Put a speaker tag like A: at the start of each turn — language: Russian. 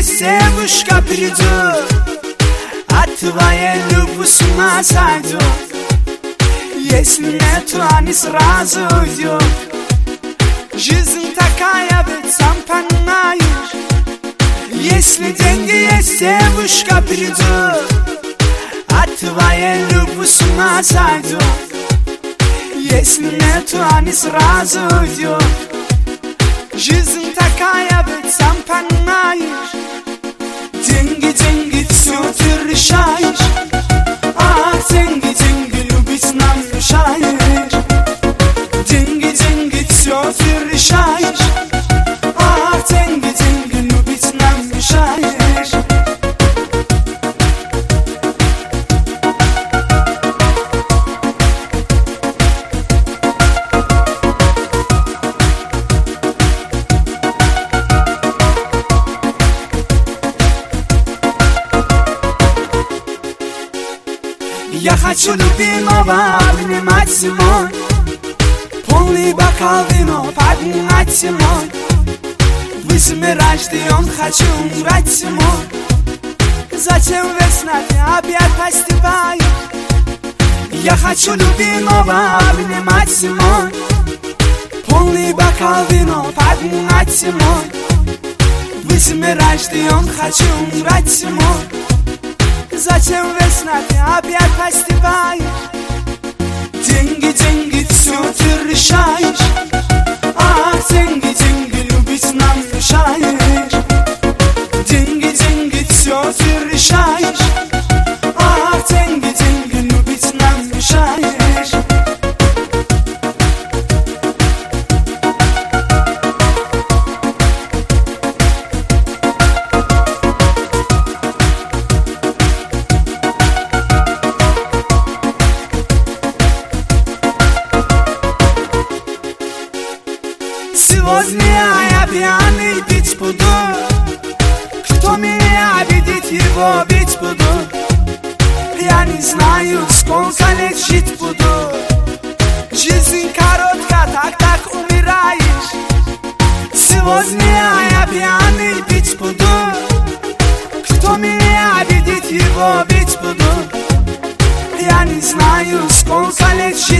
A: есть девушка придет, от твоей любви с ума сойдет. Если нету, они сразу уйдет. Жизнь такая, ведь сам понимаешь. Если деньги есть, девушка придет, от твоей любви с ума сойдет. Если нету, они сразу уйдет. Жизнь такая, ведь сам понимаешь. Деньги, деньги, все ты решаешь. А деньги, деньги, любить нам мешаешь. Деньги, деньги, все ты решаешь. А деньги, деньги, любить нам мешаешь. Я хочу любимого обнимать зимой, полный бокал вино поднимать зимой. Весной рожден, хочу умирать зимой. Затем весна, ты опять постеваешь. Я хочу любимого обнимать зимой, полный бокал вино поднимать зимой. Весной рожден, хочу умирать зимой. Затем весна, ты опять постеваешь. Деньги, деньги, все ты решаешь. А деньги, деньги, любить нам мешаешь. Деньги, деньги, все ты решаешь. А деньги, деньги, любить нам мешаешь. Сегодня я пьяный пить буду. Кто меня обидит, его бить буду. Я не знаю, сколько лет жить буду. Жизнь коротка, так умираешь. Сегодня я пьяный пить буду. Кто меня обидит, его бить буду. Я не знаю, сколько лет жить